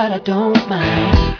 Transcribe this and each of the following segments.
but I don't mind.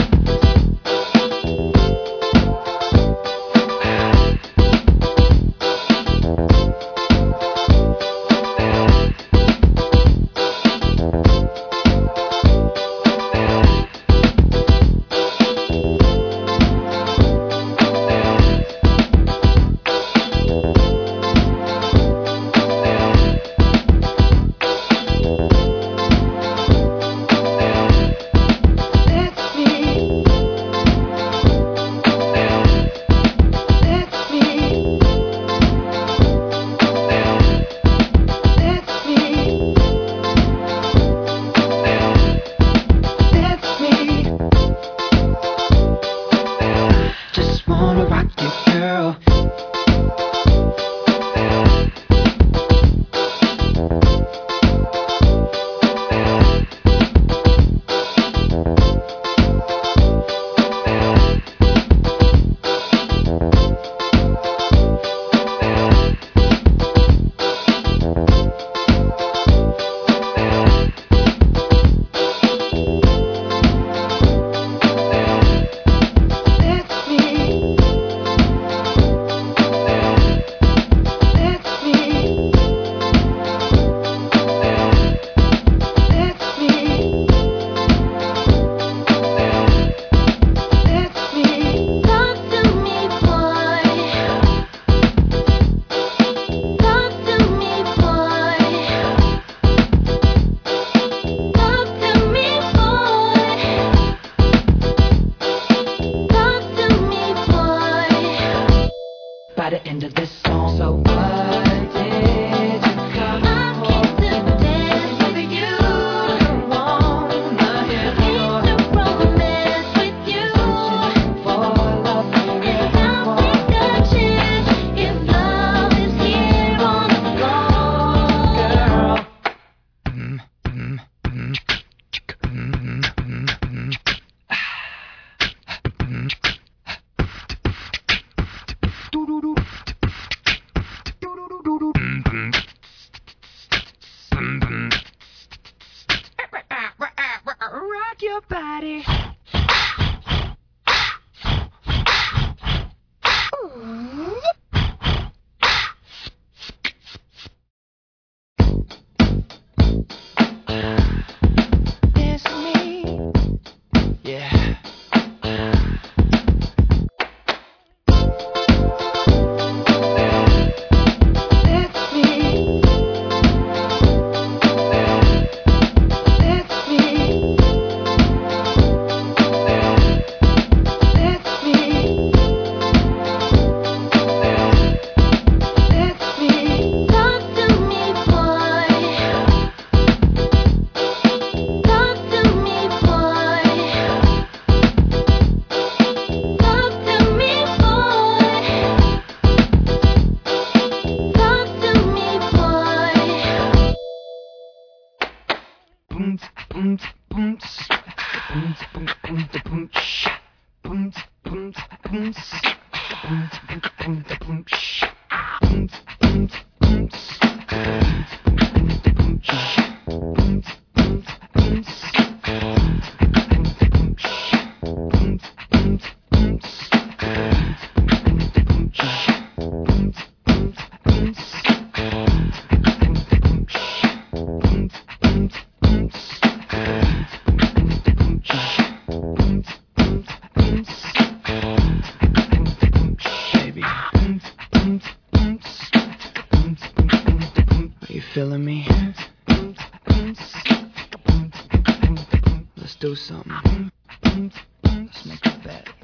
By the end of this song, so what did you come for? I came to dance with you. I wanna hear to romance with you. For love, and I'll take a chance if love is here on the floor, girl. Rock your body. It's me. Yeah. Feeling me? Let's do something. Let's make a bet.